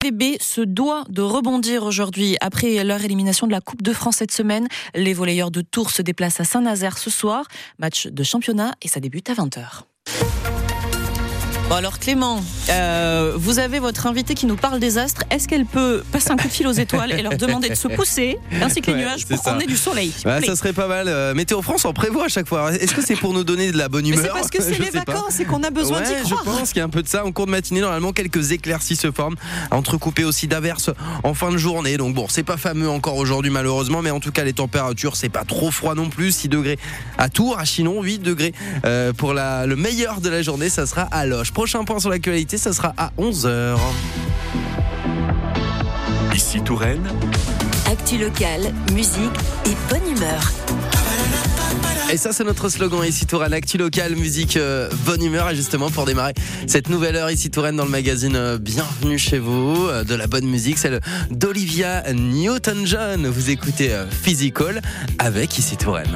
VB se doit de rebondir aujourd'hui après leur élimination de la Coupe de France cette semaine. Les volleyeurs de Tours se déplacent à Saint-Nazaire ce soir. Match de championnat et ça débute à 20h. Bon alors Clément, vous avez votre invitée qui nous parle des astres. Est-ce qu'elle peut passer un coup de fil aux étoiles et leur demander de se pousser, ainsi que les nuages, pour qu'on ait du soleil? Ça serait pas mal. Météo France en prévoit à chaque fois. Est-ce que c'est pour nous donner de la bonne humeur? Mais c'est parce que c'est les vacances et qu'on a besoin d'y croire. Je pense qu'il y a un peu de ça. En cours de matinée, normalement, quelques éclaircies se forment, entrecoupées aussi d'averses en fin de journée. Donc bon, c'est pas fameux encore aujourd'hui malheureusement, mais en tout cas les températures, c'est pas trop froid non plus. 6 degrés à Tours, à Chinon, 8 degrés pour le meilleur de la journée, ça sera à Loches. Prochain point sur l'actualité, ça sera à 11h. Ici Touraine. Actu locale, musique et bonne humeur. Et ça, c'est notre slogan ici Touraine, actu locale, musique, bonne humeur. Et justement, pour démarrer cette nouvelle heure ici Touraine dans le magazine Bienvenue chez vous, de la bonne musique, celle d'Olivia Newton-John. Vous écoutez Physical avec ici Touraine.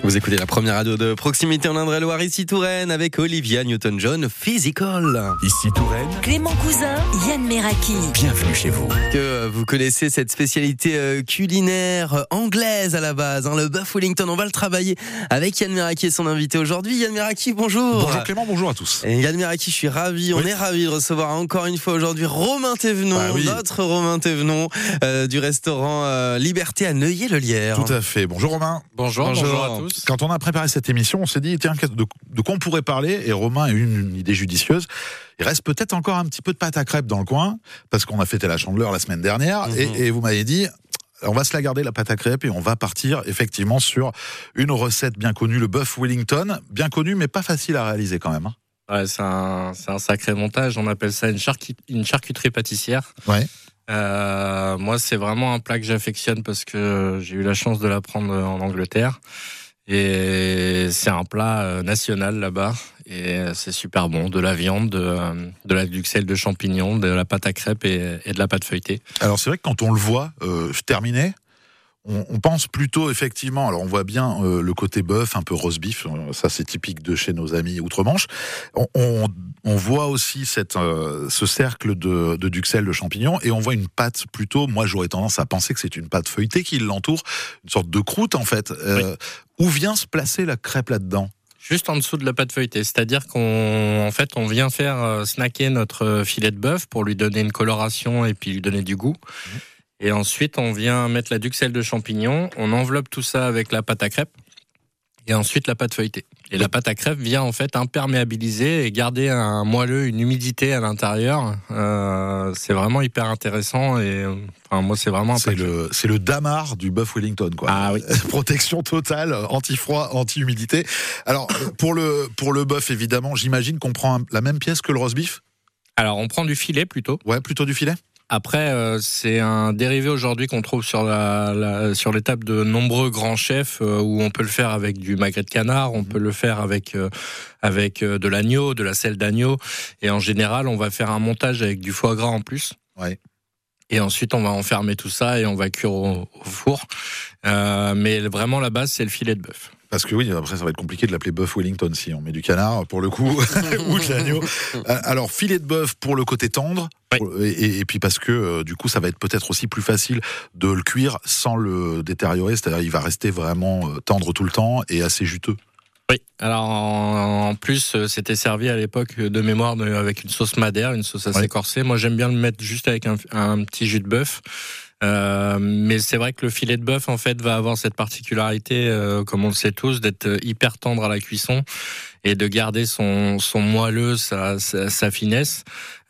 Vous écoutez la première radio de proximité en Indre-et-Loire, ici Touraine, avec Olivia Newton-John, Physical. Ici Touraine, Clément Cousin, Yann Meraki. bienvenue chez vous. Que vous connaissez cette spécialité culinaire anglaise à la base, le bœuf Wellington. On va le travailler avec Yann Meraki et son invité aujourd'hui. Yann Meraki, bonjour. Bonjour Clément, bonjour à tous. Et Yann Meraki, je suis ravi, on est ravi de recevoir encore une fois aujourd'hui Romain Thévenon, notre Romain Thévenon du restaurant Liberté à Neuilly-le-Lierre. Tout à fait. Bonjour Romain. Bonjour à tous. Quand on a préparé cette émission, on s'est dit tiens, de quoi on pourrait parler, et Romain a eu une idée judicieuse. Il reste peut-être encore un petit peu de pâte à crêpes dans le coin, parce qu'on a fêté la Chandeleur la semaine dernière, et vous m'avez dit on va se la garder la pâte à crêpes et on va partir effectivement sur une recette bien connue, le bœuf Wellington, bien connu mais pas facile à réaliser quand même. Ouais, c'est un sacré montage. On appelle ça une charcuterie pâtissière. Ouais. Moi, c'est vraiment un plat que j'affectionne parce que j'ai eu la chance de l'apprendre en Angleterre. Et c'est un plat national là-bas. Et c'est super bon. De la viande, du sel de champignons, de la pâte à crêpes et de la pâte feuilletée. Alors c'est vrai que quand on le voit terminé, on pense plutôt effectivement, alors on voit bien le côté bœuf, un peu roast beef, ça c'est typique de chez nos amis outre-Manche. On voit aussi ce cercle de duxelles de champignons, et on voit une pâte plutôt, moi j'aurais tendance à penser que c'est une pâte feuilletée qui l'entoure, une sorte de croûte en fait. Oui. Où vient se placer la crêpe là-dedans ? Juste en dessous de la pâte feuilletée, c'est-à-dire qu'on vient faire snacker notre filet de bœuf pour lui donner une coloration et puis lui donner du goût. Et ensuite, on vient mettre la duxelle de champignons, on enveloppe tout ça avec la pâte à crêpes, et ensuite la pâte feuilletée. Et la pâte à crêpes vient en fait imperméabiliser et garder un moelleux, une humidité à l'intérieur. C'est vraiment hyper intéressant, et moi c'est vraiment un c'est le damar du bœuf Wellington, quoi. Ah oui. Protection totale, anti-froid, anti-humidité. Alors pour le bœuf, évidemment, j'imagine qu'on prend la même pièce que le roast beef. Alors on prend du filet plutôt. Ouais, plutôt du filet. Après, c'est un dérivé aujourd'hui qu'on trouve sur les tables de nombreux grands chefs, où on peut le faire avec du magret de canard, on peut le faire avec de l'agneau, de la selle d'agneau, et en général, on va faire un montage avec du foie gras en plus. Ouais. Et ensuite, on va enfermer tout ça et on va cuire au four. Mais vraiment, la base, c'est le filet de bœuf. Parce que oui, après ça va être compliqué de l'appeler bœuf Wellington si on met du canard pour le coup, ou de l'agneau. Alors filet de bœuf pour le côté tendre, oui. Et puis parce que du coup ça va être peut-être aussi plus facile de le cuire sans le détériorer, c'est-à-dire il va rester vraiment tendre tout le temps et assez juteux. Oui, alors en plus c'était servi à l'époque de mémoire avec une sauce madère, une sauce assez corsée. Moi j'aime bien le mettre juste avec un petit jus de bœuf. Mais c'est vrai que le filet de bœuf en fait va avoir cette particularité, comme on le sait tous, d'être hyper tendre à la cuisson et de garder son moelleux, sa finesse.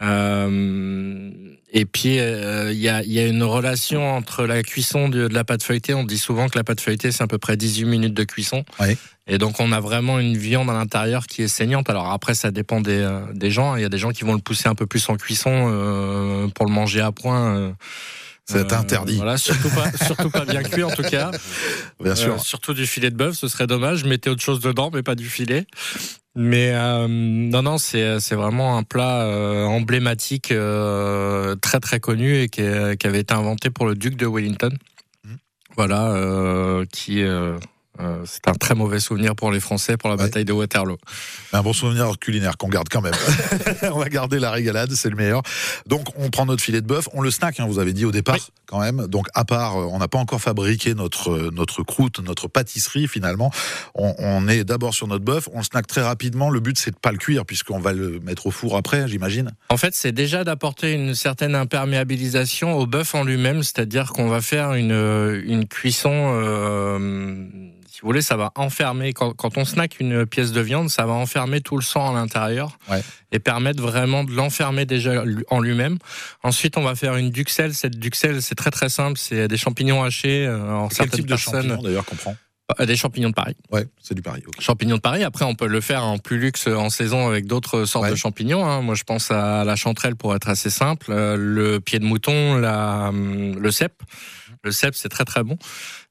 Et puis il y a une relation entre la cuisson de la pâte feuilletée. On dit souvent que la pâte feuilletée c'est à peu près 18 minutes de cuisson. Oui. Et donc on a vraiment une viande à l'intérieur qui est saignante. Alors après ça dépend des gens. Il y a des gens qui vont le pousser un peu plus en cuisson pour le manger à point. C'est interdit. Voilà, surtout pas bien cuit en tout cas. Bien sûr. Surtout du filet de bœuf, ce serait dommage. Mettez autre chose dedans, mais pas du filet. Mais non, c'est vraiment un plat emblématique, très très connu, et qui avait été inventé pour le duc de Wellington. Voilà, c'est un très mauvais souvenir pour les Français pour la bataille de Waterloo. Un bon souvenir culinaire qu'on garde quand même. On va garder la régalade, c'est le meilleur. Donc on prend notre filet de bœuf, on le snack, vous avez dit au départ quand même. Donc à part, on n'a pas encore fabriqué notre croûte, notre pâtisserie finalement. On est d'abord sur notre bœuf, on le snack très rapidement. Le but c'est de pas le cuire puisqu'on va le mettre au four après, j'imagine. En fait, c'est déjà d'apporter une certaine imperméabilisation au bœuf en lui-même, c'est-à-dire qu'on va faire une cuisson. Si vous voulez, ça va enfermer, quand on snack une pièce de viande, ça va enfermer tout le sang à l'intérieur et permettre vraiment de l'enfermer déjà en lui-même. Ensuite, on va faire une duxelle. Cette duxelle, c'est très très simple, c'est des champignons hachés. Quel type de champignons d'ailleurs qu'on prend ? Des champignons de Paris. Ouais, c'est du Paris. Okay. Champignons de Paris. Après, on peut le faire en plus luxe en saison avec d'autres sortes de champignons. Moi, je pense à la chanterelle pour être assez simple, le pied de mouton, le cèpe. Le cèpe, c'est très très bon.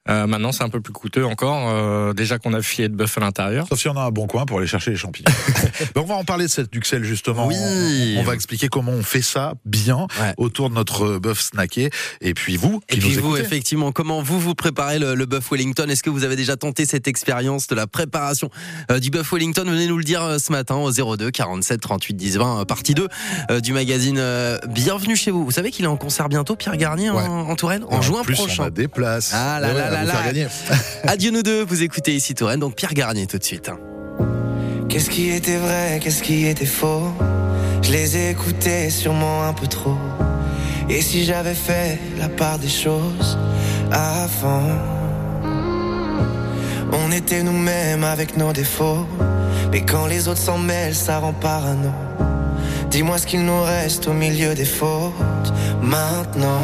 Maintenant, c'est un peu plus coûteux encore. Déjà qu'on a filet de bœuf à l'intérieur. Sauf si on a un bon coin pour aller chercher les champignons. On va en parler de cette duxelle justement. Oui. On va expliquer comment on fait ça bien autour de notre bœuf snacké. Et puis vous, qui et puis nous vous, écoutez. effectivement, comment vous préparez le bœuf Wellington? Est-ce que vous avez déjà tenté cette expérience de la préparation du bœuf Wellington? Venez nous le dire ce matin au 02 47 38 10 20, partie 2 du magazine Bienvenue chez vous. Vous savez qu'il est en concert bientôt, Pierre Garnier, en Touraine, en juin prochain. On a des places. Ah là là là là. Adieu nous deux, vous écoutez ici Touraine, donc Pierre Garnier tout de suite. Qu'est-ce qui était vrai, qu'est-ce qui était faux? Je les ai écoutés sûrement un peu trop. Et si j'avais fait la part des choses avant? On était nous-mêmes avec nos défauts, mais quand les autres s'en mêlent, ça rend parano. Dis-moi ce qu'il nous reste au milieu des fautes maintenant.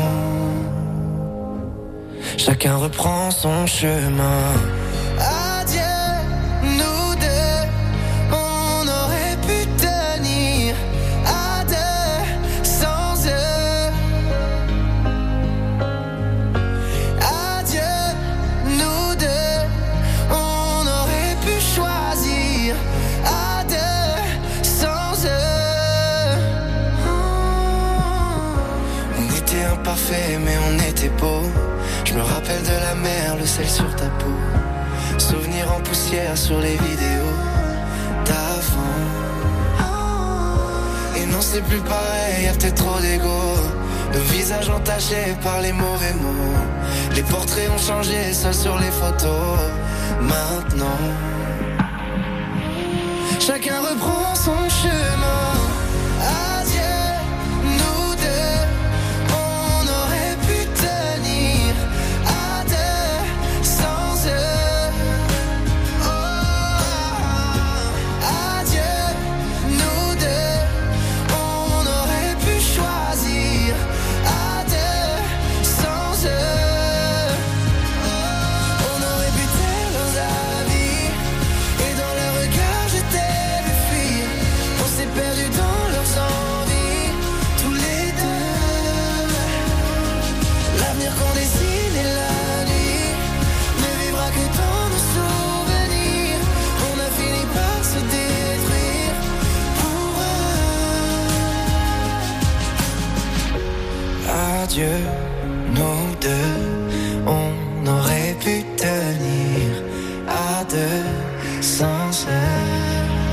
Chacun reprend son chemin. Adieu, nous deux, on aurait pu tenir à deux sans eux. Adieu, nous deux, on aurait pu choisir à deux sans eux. On était imparfaits mais on était beaux. Je me rappelle de la mer, le sel sur ta peau. Souvenirs en poussière sur les vidéos d'avant. Et non c'est plus pareil, y'a peut-être trop d'ego. Nos visages entachés par les mauvais mots. Les portraits ont changé, seuls sur les photos. Maintenant chacun reprend son chemin. Adieu, nous deux, on aurait pu tenir à deux sans eux.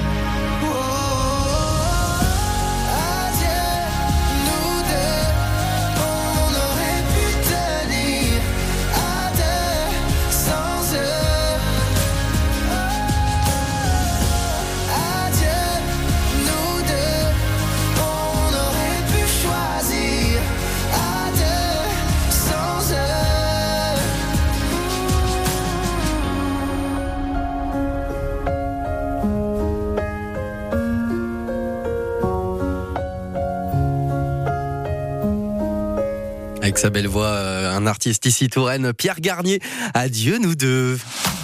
Avec sa belle voix, un artiste ici Touraine, Pierre Garnier. Adieu nous deux.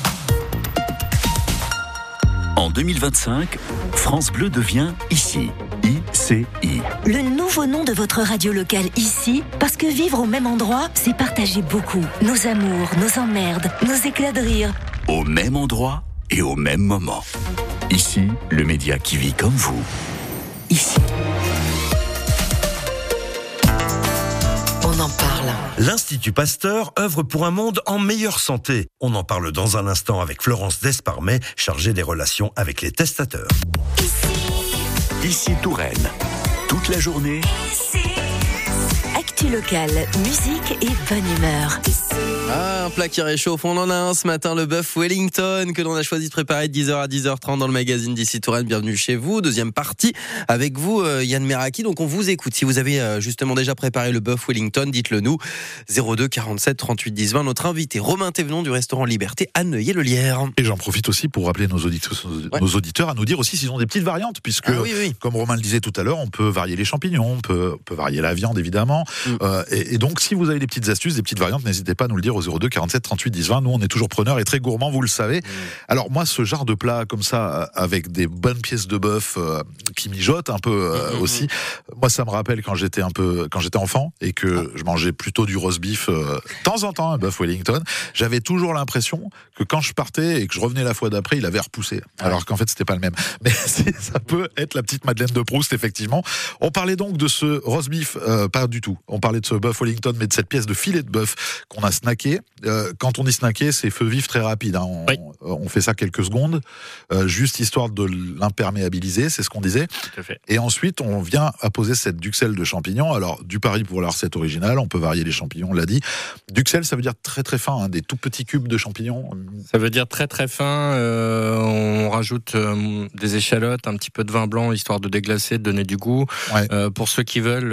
En 2025, France Bleu devient ICI. ICI. Le nouveau nom de votre radio locale ici, parce que vivre au même endroit, c'est partager beaucoup. Nos amours, nos emmerdes, nos éclats de rire. Au même endroit et au même moment. Ici, le média qui vit comme vous. Ici. On en parle. L'Institut Pasteur œuvre pour un monde en meilleure santé. On en parle dans un instant avec Florence Desparmet, chargée des relations avec les testateurs. Ici Touraine. Toute la journée. Actu locale, musique et bonne humeur. Ah, un plat qui réchauffe, on en a un ce matin, le bœuf Wellington que l'on a choisi de préparer de 10h à 10h30 dans le magazine d'ici Touraine. Bienvenue chez vous, deuxième partie avec vous Yann Meraki. Donc on vous écoute, si vous avez justement déjà préparé le bœuf Wellington, dites-le nous. 02 47 38 10 20, notre invité Romain Thévenon du restaurant Liberté à Neuilly-le-Lierre. Et j'en profite aussi pour rappeler nos auditeurs à nous dire aussi s'ils ont des petites variantes, puisque oui. comme Romain le disait tout à l'heure, on peut varier les champignons, on peut varier la viande évidemment, Et donc, si vous avez des petites astuces, des petites variantes, n'hésitez pas à nous le dire au 02 47 38 10 20. Nous, on est toujours preneurs et très gourmands, vous le savez. Alors moi, ce genre de plat comme ça, avec des bonnes pièces de bœuf qui mijotent un peu aussi, moi, ça me rappelle quand j'étais enfant et que je mangeais plutôt du roast beef, de temps en temps, un bœuf Wellington. J'avais toujours l'impression que quand je partais et que je revenais la fois d'après, il avait repoussé. Alors qu'en fait, c'était pas le même. Mais ça peut être la petite Madeleine de Proust, effectivement. On parlait donc de ce roast beef, pas du tout. On parlait de ce bœuf Wellington, mais de cette pièce de filet de bœuf qu'on a snacké. Quand on dit snacké, c'est feu vif très rapide. Hein. On fait ça quelques secondes, juste histoire de l'imperméabiliser, c'est ce qu'on disait. Tout à fait. Et ensuite, on vient apposer cette duxelle de champignons. Alors, du pari pour la recette originale, on peut varier les champignons, on l'a dit. Duxelle, ça veut dire très très fin, hein, des tout petits cubes de champignons. Ça veut dire très très fin. On rajoute des échalotes, un petit peu de vin blanc, histoire de déglacer, de donner du goût. Ouais. Pour ceux qui veulent,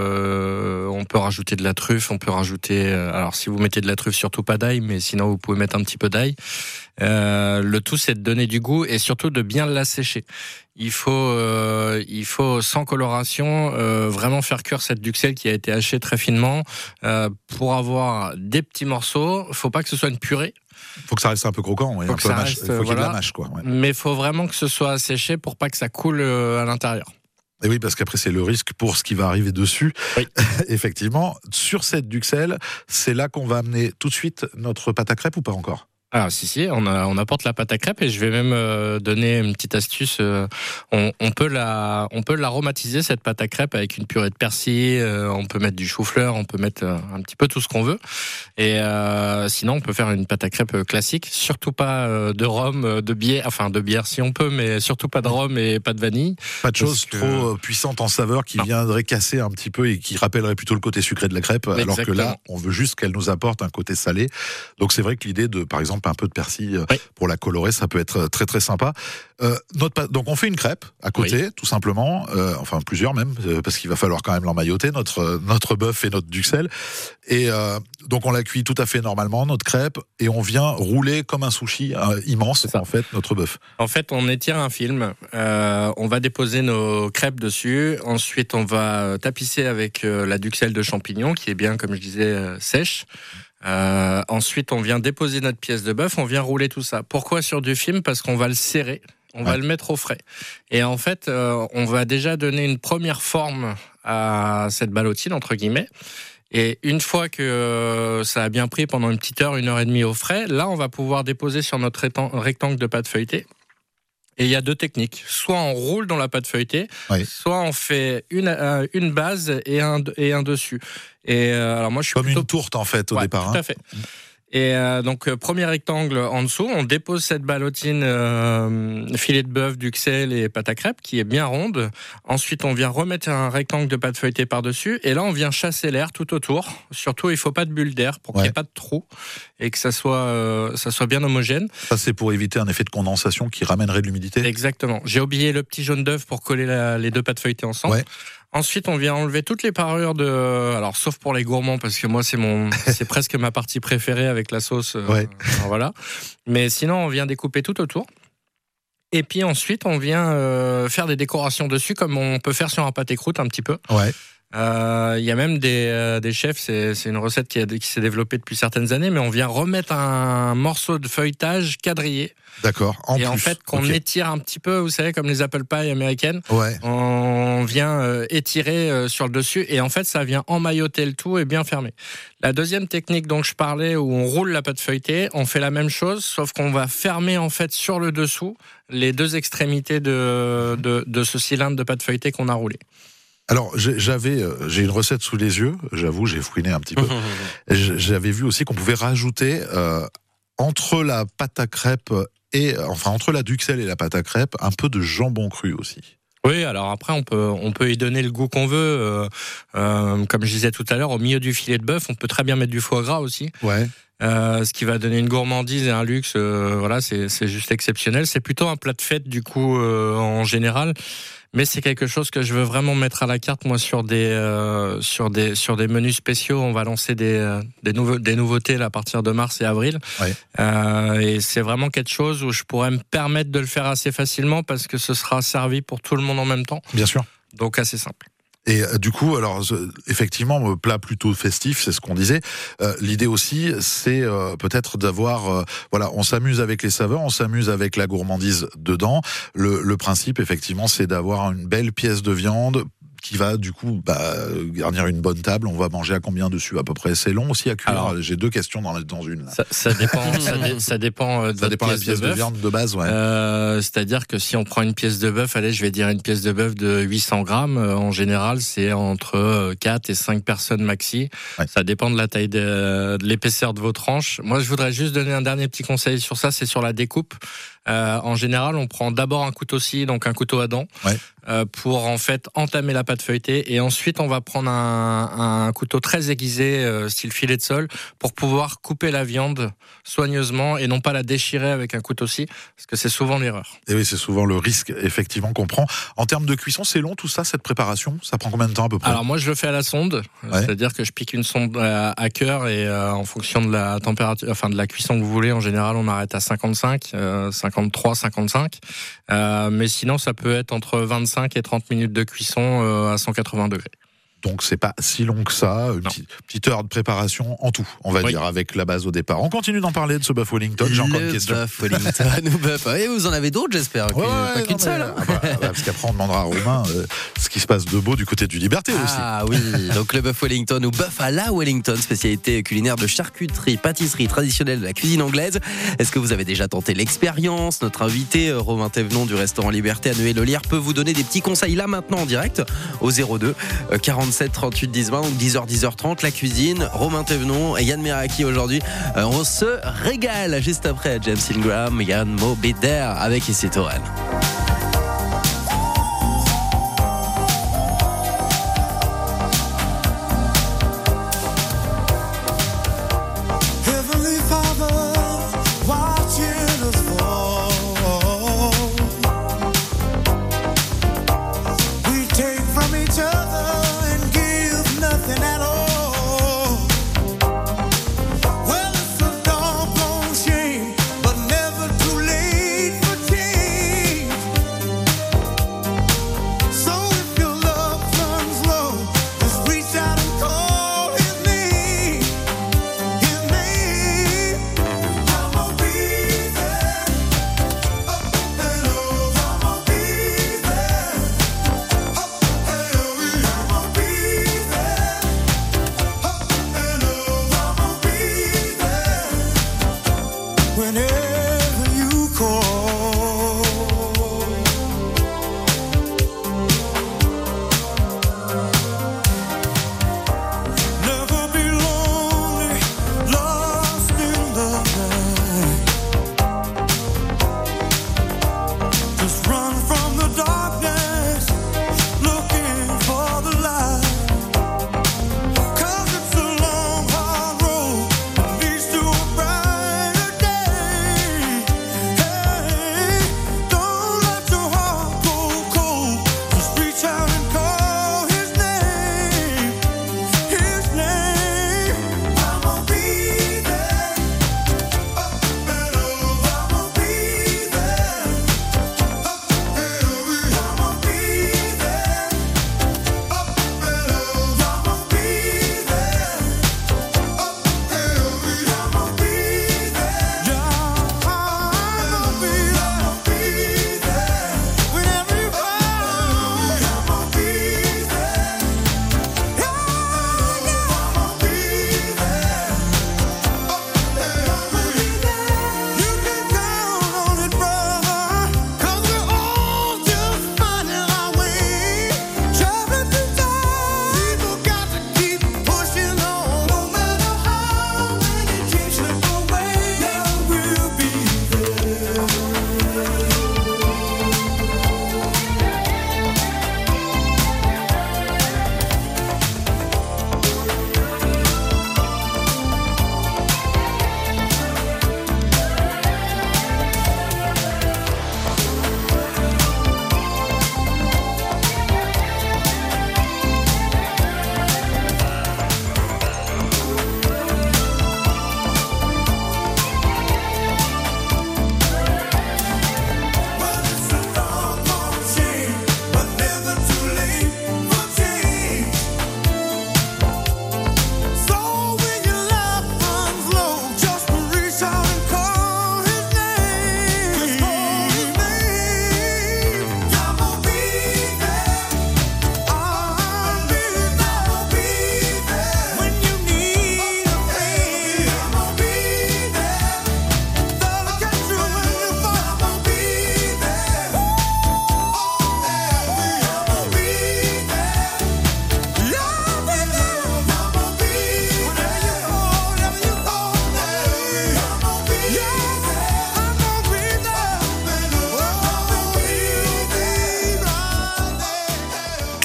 on peut rajouter de la truffe. On peut rajouter. Alors, si vous mettez de la truffe, surtout pas d'ail, mais sinon vous pouvez mettre un petit peu d'ail. Le tout, c'est de donner du goût et surtout de bien l'assécher. Il faut sans coloration vraiment faire cuire cette duxelle qui a été hachée très finement pour avoir des petits morceaux. Faut pas que ce soit une purée. Faut que ça reste un peu croquant, ouais, Faut un que peu ça mâche. reste, Faut qu'il y ait de la voilà. mâche, quoi. Ouais. Mais faut vraiment que ce soit asséché pour pas que ça coule à l'intérieur. Et oui, parce qu'après, c'est le risque pour ce qui va arriver dessus. Oui. Effectivement, sur cette duxelle, c'est là qu'on va amener tout de suite notre pâte à crêpes ou pas encore? Ah si, on apporte la pâte à crêpes et je vais même donner une petite astuce. On peut l'aromatiser, cette pâte à crêpes, avec une purée de persil. On peut mettre du chou-fleur, on peut mettre un petit peu tout ce qu'on veut. Et sinon, on peut faire une pâte à crêpes classique. Surtout pas de rhum, de bière, enfin de bière si on peut, mais surtout pas de rhum et pas de vanille. Pas de choses trop puissantes en saveur qui viendraient casser un petit peu et qui rappelleraient plutôt le côté sucré de la crêpe. Exactement. Alors que là, on veut juste qu'elle nous apporte un côté salé. Donc c'est vrai que l'idée de, par exemple, un peu de persil pour la colorer, ça peut être très très sympa. Donc on fait une crêpe à côté, tout simplement, enfin plusieurs même, parce qu'il va falloir quand même l'emmailloter, notre bœuf et notre duxelle. Et donc on la cuit tout à fait normalement, notre crêpe, et on vient rouler comme un sushi immense, en fait, notre bœuf. En fait, on étire un film, on va déposer nos crêpes dessus, ensuite on va tapisser avec la duxelle de champignons, qui est bien, comme je disais, sèche. Ensuite, on vient déposer notre pièce de bœuf, on vient rouler tout ça. Pourquoi sur du film? Parce qu'on va le serrer, on va le mettre au frais. Et en fait, on va déjà donner une première forme à cette ballotine, entre guillemets. Et une fois que ça a bien pris pendant une petite heure, 1h30 au frais, là, on va pouvoir déposer sur notre rectangle de pâte feuilletée. Et il y a deux techniques. Soit on roule dans la pâte feuilletée, soit on fait une base et un dessus. Et alors moi, je suis comme plutôt... une tourte en fait au départ. Tout à fait. Et donc premier rectangle en dessous, on dépose cette ballotine filet de bœuf, duxelle et pâte à crêpes qui est bien ronde. Ensuite, on vient remettre un rectangle de pâte feuilletée par-dessus. Et là, on vient chasser l'air tout autour. Surtout, il faut pas de bulle d'air pour qu'il n'y ait pas de trou et que ça soit bien homogène. Ça, c'est pour éviter un effet de condensation qui ramènerait de l'humidité. Exactement. J'ai oublié le petit jaune d'œuf pour coller les deux pâtes feuilletées ensemble. Ouais. Ensuite, on vient enlever toutes les parures alors sauf pour les gourmands parce que moi c'est presque ma partie préférée avec la sauce. Voilà. Mais sinon, on vient découper tout autour. Et puis ensuite, on vient faire des décorations dessus comme on peut faire sur un pâté croûte un petit peu. Ouais. Il y a même des chefs, c'est une recette qui s'est développée depuis certaines années, mais on vient remettre un morceau de feuilletage quadrillé. D'accord. En fait, qu'on étire un petit peu, vous savez, comme les apple pie américaines. Ouais. On vient étirer sur le dessus et en fait, ça vient emmailloter le tout et bien fermer. La deuxième technique dont je parlais, où on roule la pâte feuilletée, on fait la même chose, sauf qu'on va fermer en fait sur le dessous les deux extrémités de ce cylindre de pâte feuilletée qu'on a roulé. Alors, j'ai une recette sous les yeux, j'avoue, j'ai fouiné un petit peu. J'avais vu aussi qu'on pouvait rajouter entre la pâte à crêpes entre la duxelle et la pâte à crêpes, un peu de jambon cru aussi. Oui, alors après on peut y donner le goût qu'on veut. Comme je disais tout à l'heure, au milieu du filet de bœuf, on peut très bien mettre du foie gras aussi. Ouais. Ce qui va donner une gourmandise et un luxe. Voilà, c'est juste exceptionnel. C'est plutôt un plat de fête du coup en général. Mais c'est quelque chose que je veux vraiment mettre à la carte, moi, sur des menus spéciaux. On va lancer des nouveautés là, à partir de mars et avril. Ouais. Et c'est vraiment quelque chose où je pourrais me permettre de le faire assez facilement parce que ce sera servi pour tout le monde en même temps. Bien sûr. Donc assez simple. Et du coup, alors effectivement, plat plutôt festif, c'est ce qu'on disait. L'idée aussi, c'est peut-être d'avoir, voilà, on s'amuse avec les saveurs, on s'amuse avec la gourmandise dedans. Le principe, effectivement, c'est d'avoir une belle pièce de viande qui va du coup garnir une bonne table. On va manger à combien dessus à peu près? C'est long aussi à cuire. Alors, j'ai deux questions dans une. Là. Ça dépend. ça dépend de la pièce de viande de base. Ouais. C'est-à-dire que si on prend une pièce de bœuf, allez, je vais dire une pièce de bœuf de 800 grammes. En général, c'est entre 4 et 5 personnes maxi. Ouais. Ça dépend de la taille de l'épaisseur de vos tranches. Moi, je voudrais juste donner un dernier petit conseil sur ça. C'est sur la découpe. En général, on prend d'abord un couteau-scie, donc un couteau à dents, pour en fait entamer la pâte feuilletée, et ensuite on va prendre un couteau très aiguisé, style filet de sol, pour pouvoir couper la viande soigneusement et non pas la déchirer avec un couteau-scie, parce que c'est souvent l'erreur. Et oui, c'est souvent le risque effectivement qu'on prend. En termes de cuisson, c'est long tout ça, cette préparation? Ça prend combien de temps à peu près? Alors moi, je le fais à la sonde, c'est-à-dire que je pique une sonde à cœur, et en fonction de la température, enfin de la cuisson que vous voulez, en général, on arrête à 55, 55. Mais sinon, ça peut être entre 25 et 30 minutes de cuisson à 180 degrés. Donc c'est pas si long que ça, une petite heure de préparation en tout, on va dire, avec la base au départ. On continue d'en parler de ce bœuf Wellington, j'ai encore une question. Le bœuf Wellington, et vous en avez d'autres, j'espère, pas qu'une seule. Parce qu'après on demandera à Romain ce qui se passe de beau du côté du Liberté aussi. Ah oui, donc le bœuf Wellington ou bœuf à la Wellington, spécialité culinaire de charcuterie, pâtisserie traditionnelle de la cuisine anglaise. Est-ce que vous avez déjà tenté l'expérience? Notre invité, Romain Thévenon du restaurant Liberté à Neuilly-le-Lierre, peut vous donner des petits conseils là maintenant en direct au 02 47 38 10 20, donc 10h 10h30, la cuisine. Romain Thévenon et Yann Meraki aujourd'hui. On se régale juste après James Ingram, Yann Mobider avec Issy Toran. Well, it's a doggone shame, but never too late for change.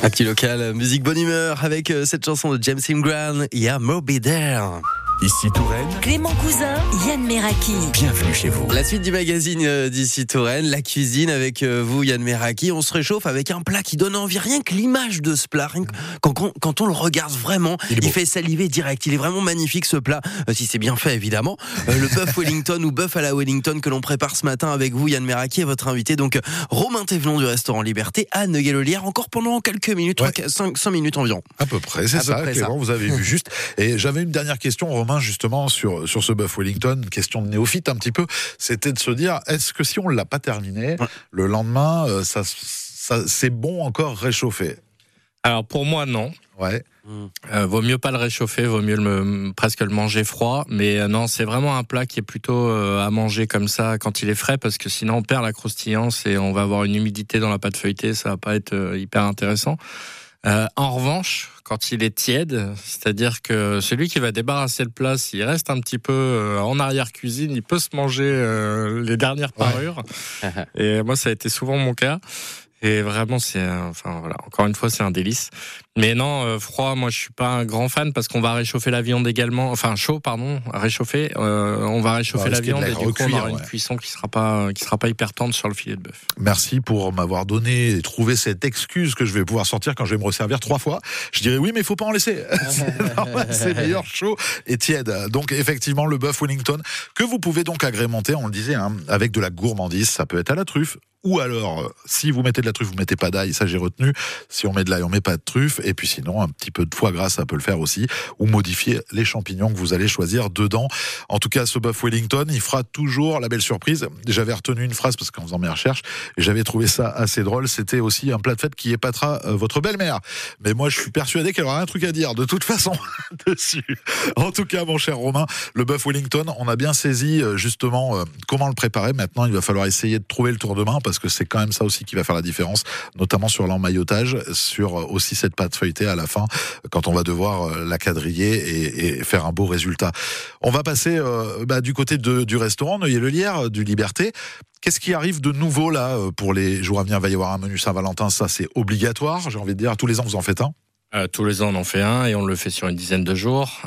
Un petit local, musique bonne humeur avec cette chanson de James Ingram, Yeah, Moby There. Ici Touraine, Clément Cousin, Yann Meraki. bienvenue chez vous. La suite du magazine d'ici Touraine, la cuisine avec vous Yann Meraki. On se réchauffe avec un plat qui donne envie, rien que l'image de ce plat. Rien que quand on le regarde vraiment, il fait saliver direct. Il est vraiment magnifique ce plat, si c'est bien fait évidemment. Le bœuf Wellington ou bœuf à la Wellington que l'on prépare ce matin avec vous Yann Meraki et votre invité donc Romain Thévenon du restaurant Liberté à Neuilly-le-Lierre. Encore pendant quelques minutes, 5 minutes environ. À peu près, c'est ça, Clément, vous avez vu juste. Et j'avais une dernière question, Romain, justement, sur ce bœuf Wellington, question de néophyte un petit peu, c'était de se dire, est-ce que si on ne l'a pas terminé, le lendemain, ça c'est bon encore réchauffé? Alors pour moi, non. Ouais. Vaut mieux pas le réchauffer, vaut mieux presque le manger froid. Mais non, c'est vraiment un plat qui est plutôt à manger comme ça quand il est frais, parce que sinon on perd la croustillance et on va avoir une humidité dans la pâte feuilletée, ça va pas être hyper intéressant. En revanche, quand il est tiède, c'est-à-dire que celui qui va débarrasser le plat, s'il reste un petit peu en arrière-cuisine, il peut se manger les dernières parures. Et moi, ça a été souvent mon cas. Et vraiment, encore une fois, c'est un délice. Mais non, froid, moi, je suis pas un grand fan parce qu'on va réchauffer la viande également. Enfin, chaud, pardon, réchauffer. On va réchauffer la viande et du coup, on aura une cuisson qui sera pas hyper tendre sur le filet de bœuf. Merci pour m'avoir donné et trouvé cette excuse que je vais pouvoir sortir quand je vais me resservir 3 fois. Je dirais oui, mais il faut pas en laisser. C'est meilleur chaud et tiède. Donc, effectivement, le bœuf Wellington que vous pouvez donc agrémenter, on le disait, avec de la gourmandise. Ça peut être à la truffe. Ou alors, si vous mettez de la truffe, vous mettez pas d'ail, ça j'ai retenu. Si on met de l'ail, on met pas de truffe. Et puis sinon, un petit peu de foie gras, ça peut le faire aussi. Ou modifier les champignons que vous allez choisir dedans. En tout cas, ce bœuf Wellington, il fera toujours la belle surprise. J'avais retenu une phrase parce qu'en faisant mes recherches, et j'avais trouvé ça assez drôle. C'était aussi un plat de fête qui épatera votre belle-mère. Mais moi, je suis persuadé qu'elle aura un truc à dire de toute façon dessus. En tout cas, mon cher Romain, le bœuf Wellington, on a bien saisi justement comment le préparer. Maintenant, il va falloir essayer de trouver le tour de main parce que c'est quand même ça aussi qui va faire la différence, notamment sur l'emmaillotage, sur aussi cette pâte feuilletée à la fin, quand on va devoir la quadriller et faire un beau résultat. On va passer du côté du restaurant Neuilly-le-Lierre, du Liberté. Qu'est-ce qui arrive de nouveau là pour les jours à venir? Il va y avoir un menu Saint-Valentin, ça c'est obligatoire, j'ai envie de dire. Tous les ans vous en faites un? Tous les ans on en fait un et on le fait sur une dizaine de jours.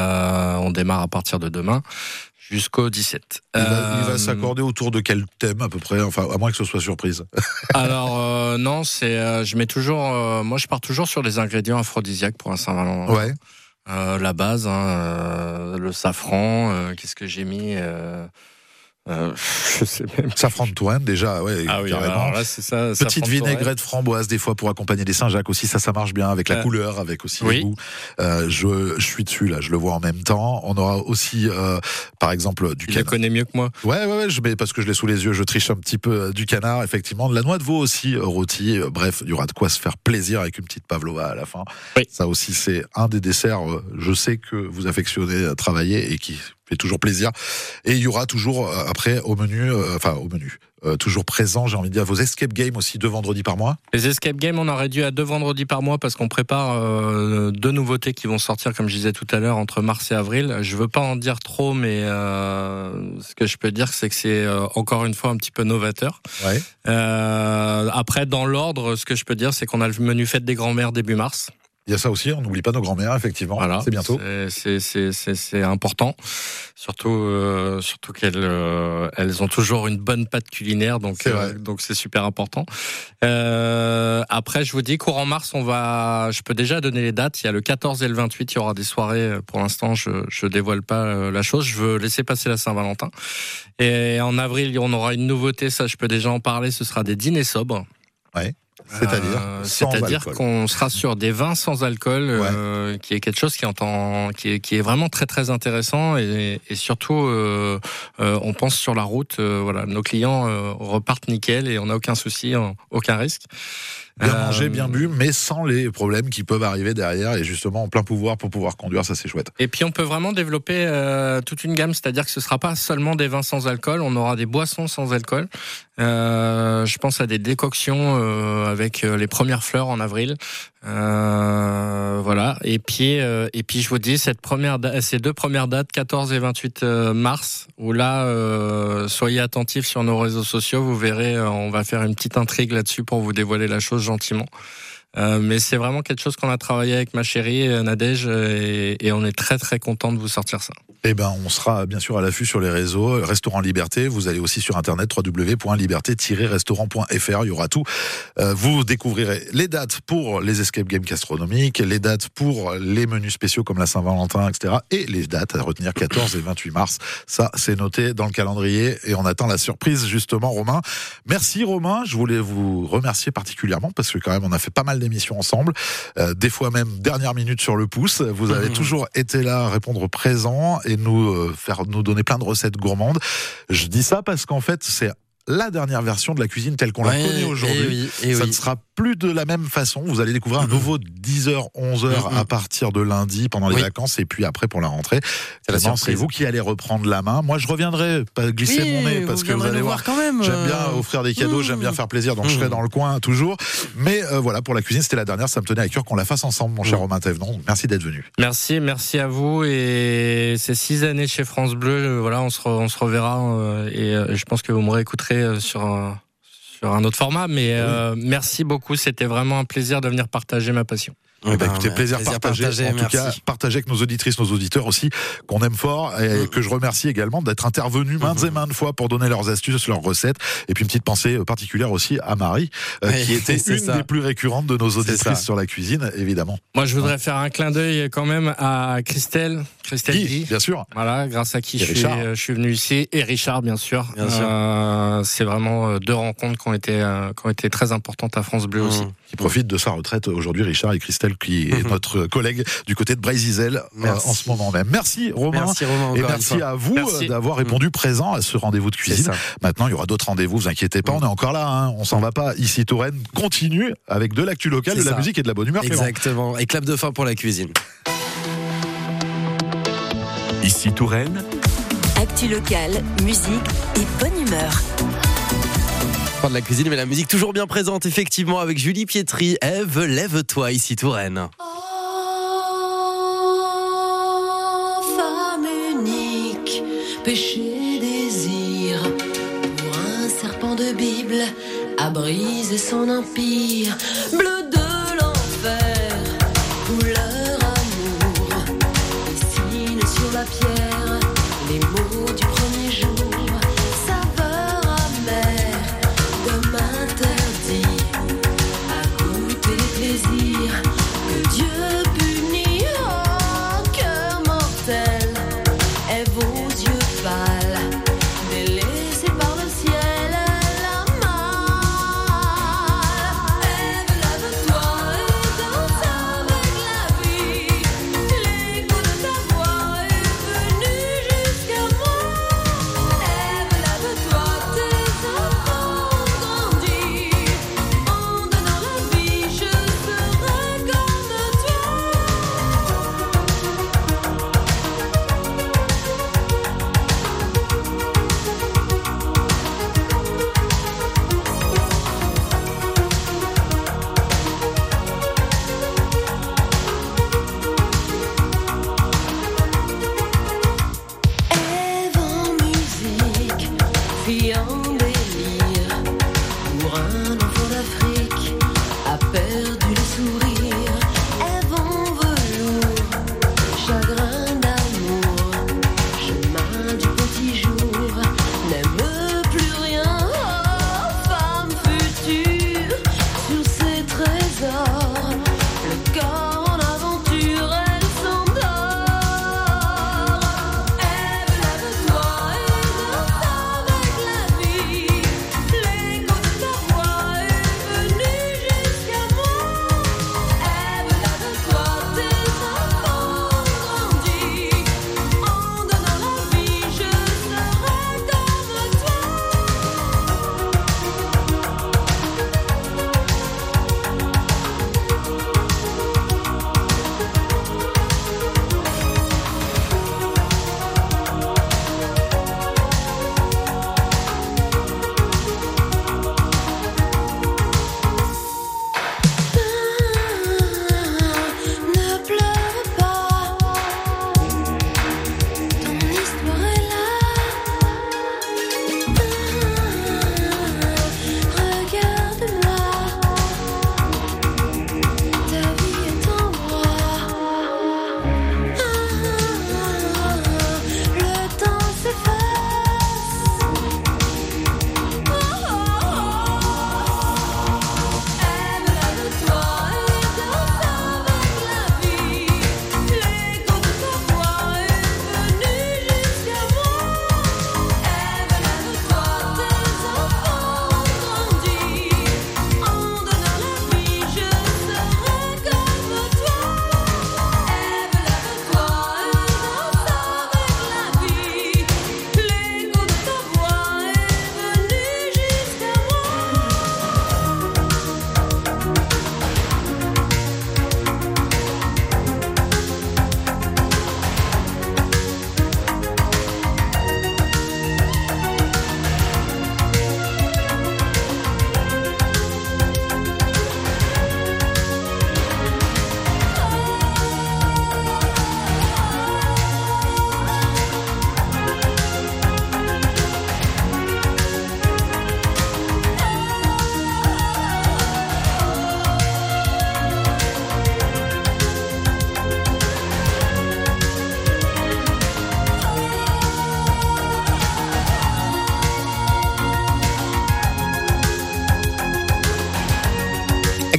On démarre à partir de demain jusqu'au 17. Il va s'accorder autour de quel thème à peu près, enfin à moins que ce soit surprise. Alors non, c'est je mets toujours moi je pars toujours sur des ingrédients aphrodisiaques pour un Saint-Valentin. Ouais. La base, le safran, qu'est-ce que j'ai mis je sais même. Safran de Touraine déjà, ouais. Ah oui, carrément. alors là c'est ça. Petite vinaigrette framboise des fois pour accompagner les Saint-Jacques aussi, ça marche bien avec la couleur, avec aussi le goût. Je suis dessus là, je le vois en même temps. On aura aussi, par exemple, du canard. Tu le connais mieux que moi. Ouais, parce que je l'ai sous les yeux, je triche un petit peu du canard, effectivement, de la noix de veau aussi rôtie. Bref, il y aura de quoi se faire plaisir avec une petite pavlova à la fin. Oui. Ça aussi, c'est un des desserts. Je sais que vous affectionnez travailler et qui fait toujours plaisir. Et il y aura toujours après au menu, toujours présent, j'ai envie de dire, vos escape games aussi 2 vendredis par mois. Les escape games, on a réduit à 2 vendredis par mois parce qu'on prépare 2 nouveautés qui vont sortir, comme je disais tout à l'heure, entre mars et avril. Je veux pas en dire trop, mais ce que je peux dire, c'est que c'est encore une fois un petit peu novateur. Ouais. Après, dans l'ordre, ce que je peux dire, c'est qu'on a le menu fête des grands-mères début mars. Il y a ça aussi, on n'oublie pas nos grands-mères, effectivement. Voilà, c'est bientôt. C'est important, surtout qu'elles elles ont toujours une bonne patte culinaire, donc c'est super important. Après, je vous dis, courant mars, je peux déjà donner les dates. Il y a le 14 et le 28, il y aura des soirées. Pour l'instant, je dévoile pas la chose. Je veux laisser passer la Saint-Valentin. Et en avril, on aura une nouveauté. Ça, je peux déjà en parler. Ce sera des dîners sobres. Ouais. C'est-à-dire qu'on sera sur des vins sans alcool, qui est quelque chose qui est vraiment très très intéressant et surtout on pense sur la route, nos clients repartent nickel et on n'a aucun souci, aucun risque. Bien mangé, bien bu, mais sans les problèmes qui peuvent arriver derrière et justement en plein pouvoir pour pouvoir conduire, ça c'est chouette. Et puis on peut vraiment développer toute une gamme, c'est-à-dire que ce sera pas seulement des vins sans alcool, on aura des boissons sans alcool. Je pense à des décoctions avec les premières fleurs en avril. Voilà. Et puis je vous dis ces 2 premières dates, 14 et 28 mars, où là, soyez attentifs sur nos réseaux sociaux, vous verrez, on va faire une petite intrigue là-dessus pour vous dévoiler la chose gentiment. Mais c'est vraiment quelque chose qu'on a travaillé avec ma chérie Nadège et on est très très content de vous sortir ça. Eh ben, on sera bien sûr à l'affût sur les réseaux. Restaurant Liberté, vous allez aussi sur internet www.liberté-restaurant.fr, il y aura tout. Vous découvrirez les dates pour les escape games gastronomiques, les dates pour les menus spéciaux comme la Saint-Valentin, etc. Et les dates à retenir 14 et 28 mars. Ça, c'est noté dans le calendrier et on attend la surprise justement, Romain. Merci Romain, je voulais vous remercier particulièrement parce que quand même on a fait pas mal d'émissions ensemble, des fois même dernière minute sur le pouce. Vous avez toujours été là à répondre présent et nous donner plein de recettes gourmandes. Je dis ça parce qu'en fait, c'est la dernière version de la cuisine telle qu'on la connaît aujourd'hui. Ça ne sera plus de la même façon. Vous allez découvrir un nouveau 10h, 11h à partir de lundi pendant les vacances et puis après pour la rentrée. C'est vous qui allez reprendre la main. Moi, je reviendrai pas glisser mon nez parce que vous allez voir quand même. J'aime bien offrir des cadeaux, j'aime bien faire plaisir, donc je serai dans le coin toujours. Mais voilà, pour la cuisine, c'était la dernière. Ça me tenait à cœur qu'on la fasse ensemble, mon cher Romain Thévenon. Merci d'être venu. Merci à vous. Et ces 6 années chez France Bleu, voilà, on se reverra et je pense que vous me réécouterez sur un autre format, mais merci beaucoup, c'était vraiment un plaisir de venir partager ma passion. Écoutez, plaisir partagé. En tout cas, partagez avec nos auditrices, nos auditeurs aussi, qu'on aime fort et que je remercie également d'être intervenus maintes et maintes fois pour donner leurs astuces, leurs recettes. Et puis une petite pensée particulière aussi à Marie, qui était une des plus récurrentes de nos auditrices sur la cuisine, évidemment. Moi, je voudrais faire un clin d'œil quand même à Christelle Guy, bien sûr. Voilà, grâce à qui je suis venu ici, et Richard, bien sûr. C'est vraiment 2 rencontres qui ont été très importantes à France Bleu aussi. Qui profite de sa retraite aujourd'hui, Richard et Christelle, qui est notre collègue du côté de Brésil en ce moment même. Merci Romain. Et merci à vous d'avoir répondu présent à ce rendez-vous de cuisine. Maintenant, il y aura d'autres rendez-vous, vous inquiétez pas, on est encore là, hein. On s'en va pas. Ici Touraine continue avec de l'actu locale, de la musique et de la bonne humeur. Exactement. Et clap de fin pour la cuisine. Ici Touraine. Actu locale, musique et bonne humeur. De la cuisine, mais la musique toujours bien présente, effectivement, avec Julie Pietri. Ève, lève-toi, ici Touraine. Oh, femme unique, péché, désir, pour un serpent de Bible, à briser son empire, bleu de l'enfer, couleur amour, dessine sur la pierre, les mots du premier jour.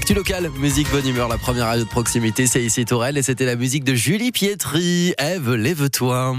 Actu local, musique bonne humeur, la première radio de proximité, c'est ici Tourelle et c'était la musique de Julie Pietri. Ève, lève-toi.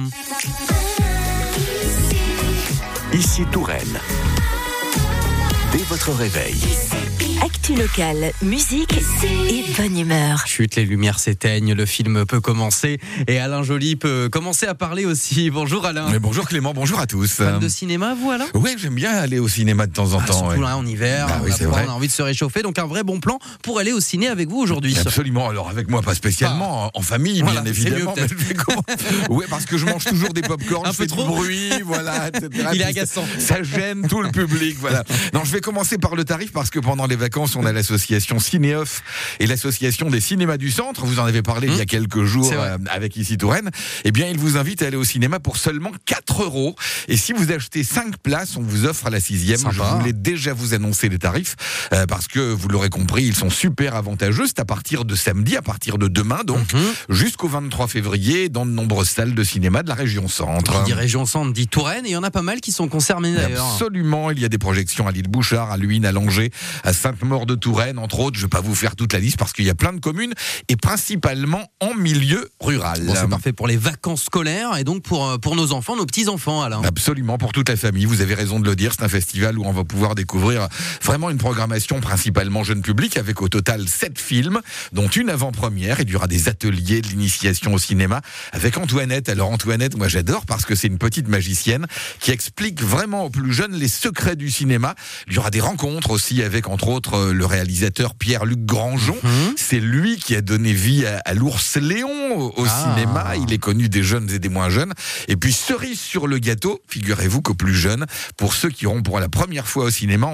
Ici Touraine. Dès votre réveil. Actu locale, musique et bonne humeur. Chut, les lumières s'éteignent, le film peut commencer et Alain Joly peut commencer à parler aussi. Bonjour Alain. Mais bonjour Clément, bonjour à tous. Fan de cinéma, vous Alain ? Oui, j'aime bien aller au cinéma de temps en temps. Surtout ouais. là en hiver, oui, c'est vrai. on a envie de se réchauffer, donc un vrai bon plan pour aller au ciné avec vous aujourd'hui. Absolument, alors avec moi pas spécialement, en famille voilà, bien évidemment. C'est mieux, Oui, parce que je mange toujours des pop-corn, un je peu fais trop du bruit, voilà, etc. Il est agaçant. Ça gêne tout le public, voilà. Non, je vais commencer par le tarif parce que pendant les vacances, on a l'association Cinéoff et l'association des cinémas du centre. Vous en avez parlé il y a quelques jours avec ici Touraine. Eh bien, ils vous invitent à aller au cinéma pour seulement 4 €. Et si vous achetez 5 places, on vous offre la 6e. Sympa. Je voulais déjà vous annoncer les tarifs parce que vous l'aurez compris, ils sont super avantageux. C'est à partir de samedi, à partir de demain, donc jusqu'au 23 février, dans de nombreuses salles de cinéma de la région centre. Qui dit région centre dit Touraine et il y en a pas mal qui sont concernés d'ailleurs. Absolument, il y a des projections à l'île Bouchard, à Luynes, à Langeais, à Sainte-Maure-de-Touraine, entre autres. Je ne vais pas vous faire toute la liste parce qu'il y a plein de communes et principalement en milieu rural. Bon, c'est parfait pour les vacances scolaires et donc pour nos enfants, nos petits-enfants, Alain. Absolument, pour toute la famille. Vous avez raison de le dire, c'est un festival où on va pouvoir découvrir vraiment une programmation principalement jeune public avec au total 7 films, dont une avant-première. Il y aura des ateliers de l'initiation au cinéma avec Antoinette. Alors Antoinette, moi j'adore parce que c'est une petite magicienne qui explique vraiment aux plus jeunes les secrets du cinéma. Il y aura des rencontres aussi avec entre autres le réalisateur Pierre-Luc Grangeon. C'est lui qui a donné vie à l'ours Léon au cinéma. Il est connu des jeunes et des moins jeunes. Et puis cerise sur le gâteau, figurez-vous qu'aux plus jeunes, pour ceux qui iront pour la première fois au cinéma,